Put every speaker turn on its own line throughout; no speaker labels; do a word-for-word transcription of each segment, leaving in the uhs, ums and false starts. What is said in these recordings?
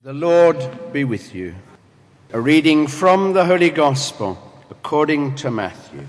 The Lord be with you. A reading from the Holy Gospel according to Matthew.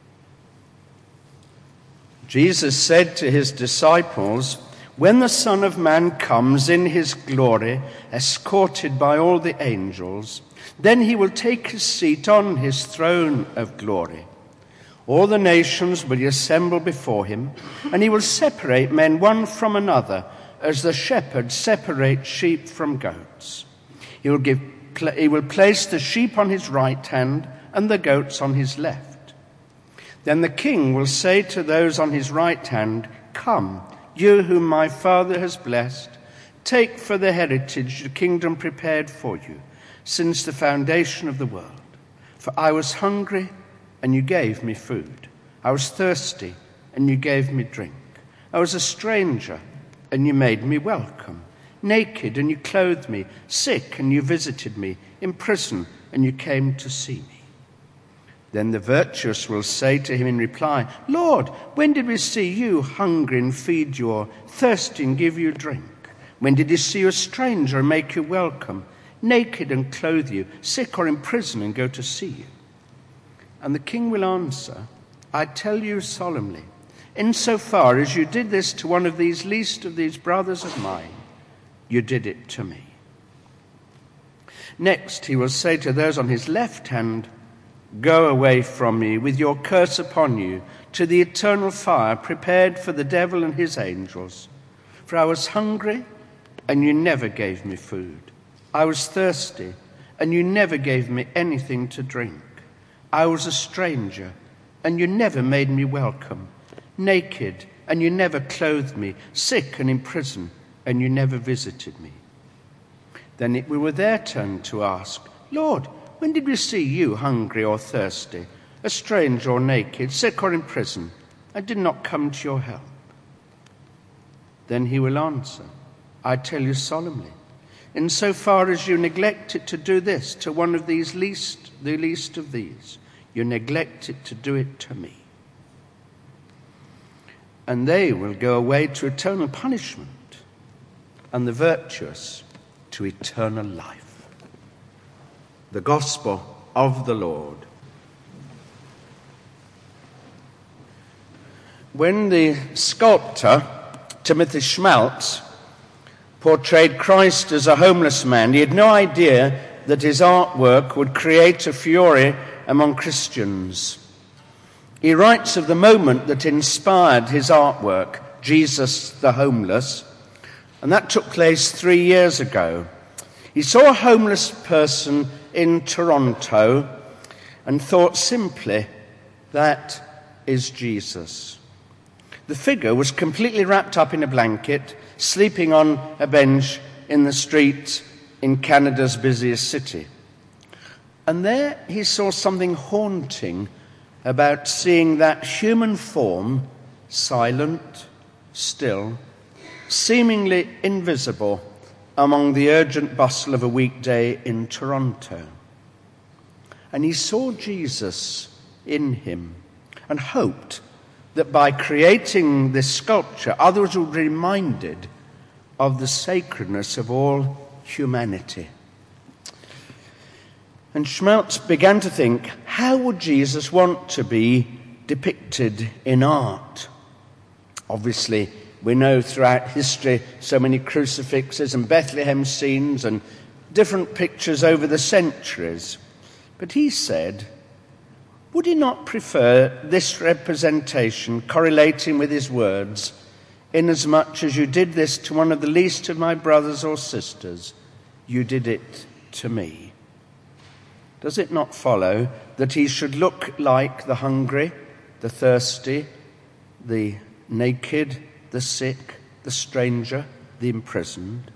Jesus said to his disciples, "When the Son of Man comes in his glory, escorted by all the angels, then he will take his seat on his throne of glory. All the nations will assemble before him, and he will separate men one from another, as the shepherd separates sheep from goats. He will, give, he will place the sheep on his right hand and the goats on his left. Then the king will say to those on his right hand, 'Come, you whom my Father has blessed, take for the heritage the kingdom prepared for you since the foundation of the world. For I was hungry, and you gave me food. I was thirsty, and you gave me drink. I was a stranger, and you made me welcome. Naked, and you clothed me. Sick, and you visited me. In prison, and you came to see me.' Then the virtuous will say to him in reply, 'Lord, when did we see you hungry and feed you, or thirsty and give you drink? When did we see you a stranger and make you welcome, naked and clothe you, sick or in prison and go to see you?' And the king will answer, 'I tell you solemnly, insofar as you did this to one of these least of these brothers of mine, you did it to me.' Next he will say to those on his left hand, 'Go away from me with your curse upon you to the eternal fire prepared for the devil and his angels. For I was hungry, and you never gave me food. I was thirsty, and you never gave me anything to drink. I was a stranger, and you never made me welcome. Naked, and you never clothed me. Sick and in prison, and you never visited me.' Then it will be their turn to ask, 'Lord, when did we see you hungry or thirsty, a stranger or naked, sick or in prison, and did not come to your help?' Then he will answer, 'I tell you solemnly, insofar as you neglected to do this to one of these least, the least of these, you neglected to do it to me.' And they will go away to eternal punishment, and the virtuous to eternal life." The Gospel of the Lord. When the sculptor Timothy Schmaltz portrayed Christ as a homeless man, he had no idea that his artwork would create a furore among Christians. He writes of the moment that inspired his artwork, Jesus the Homeless, and that took place three years ago. He saw a homeless person in Toronto and thought simply, "That is Jesus." The figure was completely wrapped up in a blanket, sleeping on a bench in the street in Canada's busiest city. And there he saw something haunting about seeing that human form, silent, still, seemingly invisible among the urgent bustle of a weekday in Toronto. And he saw Jesus in him and hoped that by creating this sculpture, others would be reminded of the sacredness of all humanity. And Schmaltz began to think, how would Jesus want to be depicted in art? Obviously, we know throughout history so many crucifixes and Bethlehem scenes and different pictures over the centuries. But he said, would he not prefer this representation correlating with his words, "Inasmuch as you did this to one of the least of my brothers or sisters, you did it to me"? Does it not follow that he should look like the hungry, the thirsty, the naked, the sick, the stranger, the imprisoned?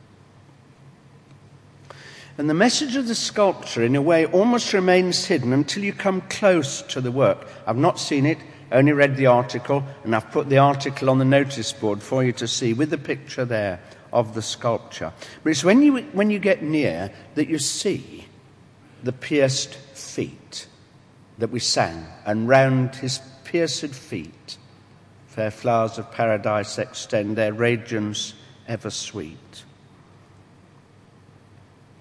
And the message of the sculpture, in a way, almost remains hidden until you come close to the work. I've not seen it, only read the article, and I've put the article on the notice board for you to see with the picture there of the sculpture. But it's when you, when you get near that you see the pierced feet that we sang, and round his pierced feet fair flowers of paradise extend their radiance ever sweet.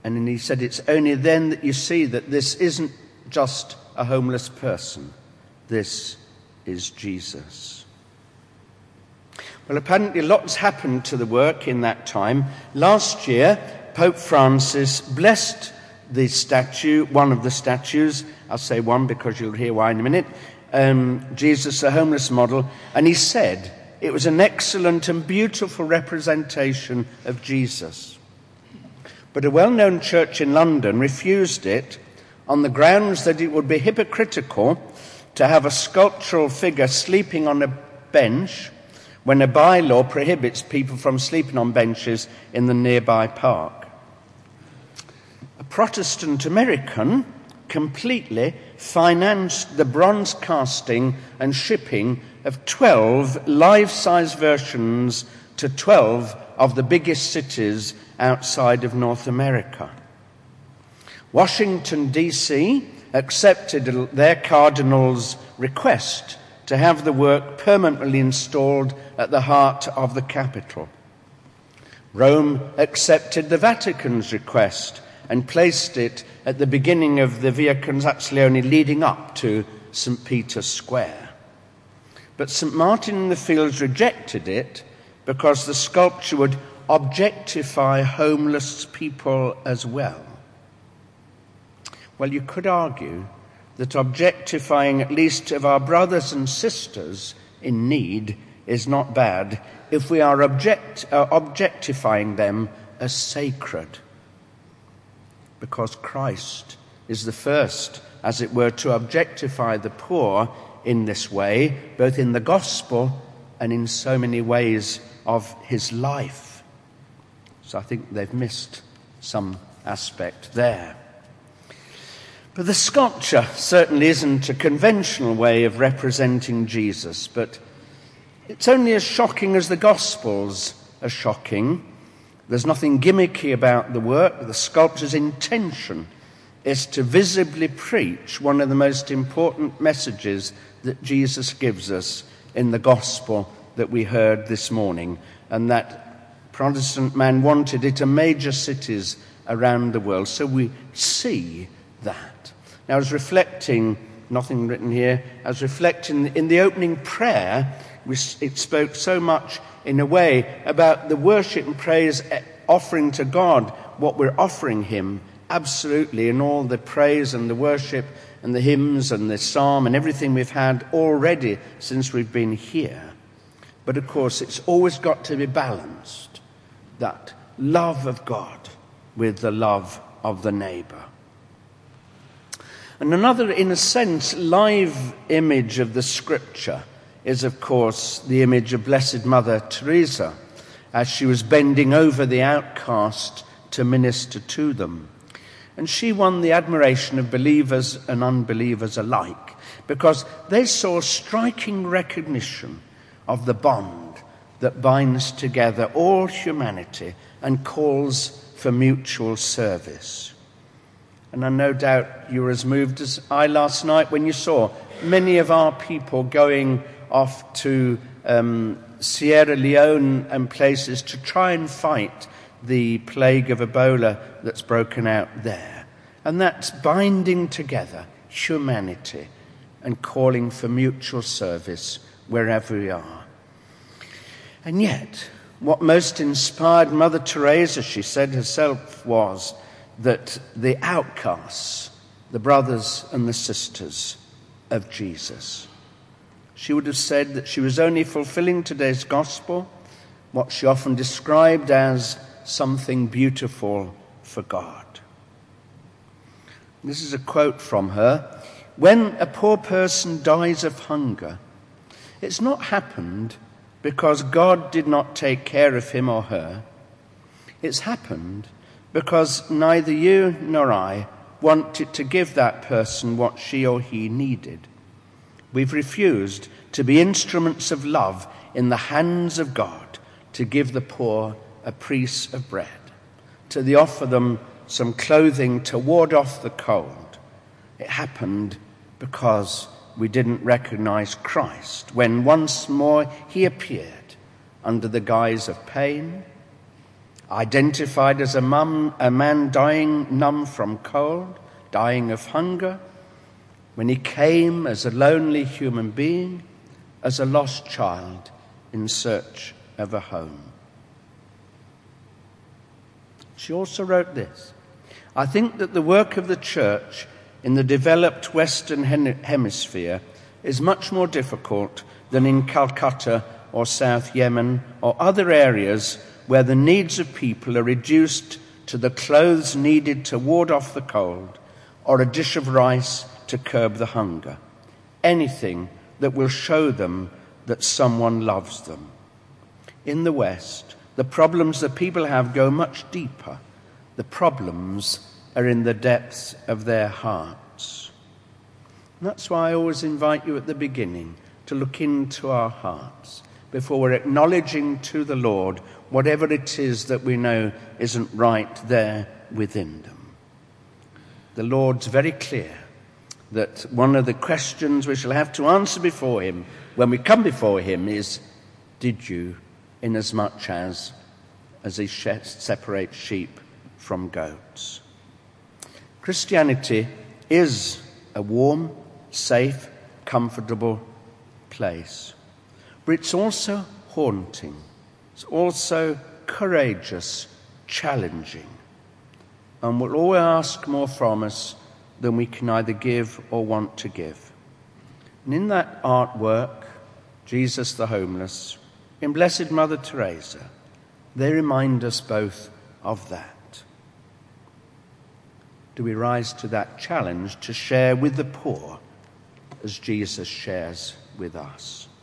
And then he said it's only then that you see that this isn't just a homeless person. This is Jesus. Well, apparently lots happened to the work in that time. Last year, Pope Francis blessed the statue, one of the statues, I'll say one because you'll hear why in a minute, um, Jesus, the homeless model, and he said it was an excellent and beautiful representation of Jesus. But a well-known church in London refused it on the grounds that it would be hypocritical to have a sculptural figure sleeping on a bench when a bylaw prohibits people from sleeping on benches in the nearby park. A Protestant American completely financed the bronze casting and shipping of twelve life-size versions to twelve of the biggest cities outside of North America. Washington, D C accepted their cardinal's request to have the work permanently installed at the heart of the capital. Rome accepted the Vatican's request and placed it at the beginning of the Via Contazione leading up to Saint Peter's Square. But Saint Martin in the Fields rejected it because the sculpture would objectify homeless people as well. Well, you could argue that objectifying at least of our brothers and sisters in need is not bad if we are object, uh, objectifying them as sacred. Because Christ is the first, as it were, to objectify the poor in this way, both in the gospel and in so many ways of his life. So I think they've missed some aspect there. But the sculpture certainly isn't a conventional way of representing Jesus, but it's only as shocking as the Gospels are shocking. There's nothing gimmicky about the work. The sculpture's intention is to visibly preach one of the most important messages that Jesus gives us in the Gospel that we heard this morning, and that Protestant man wanted it in major cities around the world. So we see that. Now, I was reflecting, nothing written here, I was reflecting in the opening prayer, it spoke so much in a way about the worship and praise offering to God, what we're offering him, absolutely, in all the praise and the worship and the hymns and the psalm and everything we've had already since we've been here. But of course, it's always got to be balanced, that love of God with the love of the neighbour. And another, in a sense, live image of the scripture is, of course, the image of Blessed Mother Teresa as she was bending over the outcast to minister to them. And she won the admiration of believers and unbelievers alike because they saw striking recognition of the bond that binds together all humanity and calls for mutual service. And I no doubt you were as moved as I last night when you saw many of our people going off to um, Sierra Leone and places to try and fight the plague of Ebola that's broken out there. And that's binding together humanity and calling for mutual service wherever we are. And yet, what most inspired Mother Teresa, she said herself, was that the outcasts, the brothers and the sisters of Jesus. She would have said that she was only fulfilling today's gospel, what she often described as something beautiful for God. This is a quote from her. When a poor person dies of hunger, it's not happened because God did not take care of him or her. It's happened because neither you nor I wanted to give that person what she or he needed. We've refused to be instruments of love in the hands of God, to give the poor a piece of bread, to offer them some clothing to ward off the cold. It happened because we didn't recognize Christ when once more he appeared under the guise of pain identified as a, mum, a man dying numb from cold, dying of hunger, when he came as a lonely human being, as a lost child in search of a home. She also wrote this: I think that the work of the church in the developed Western Hemisphere is much more difficult than in Calcutta or South Yemen or other areas where the needs of people are reduced to the clothes needed to ward off the cold or a dish of rice to curb the hunger. Anything that will show them that someone loves them. In the West, the problems that people have go much deeper. The problems are in the depths of their hearts. And that's why I always invite you at the beginning to look into our hearts before we're acknowledging to the Lord whatever it is that we know isn't right there within them. The Lord's very clear that one of the questions we shall have to answer before him when we come before him is, did you, inasmuch as, as he separates sheep from goats? Christianity is a warm, safe, comfortable place, but it's also haunting. It's also courageous, challenging, and will always ask more from us than we can either give or want to give. And in that artwork, Jesus the Homeless, in Blessed Mother Teresa, they remind us both of that. Do we rise to that challenge to share with the poor as Jesus shares with us?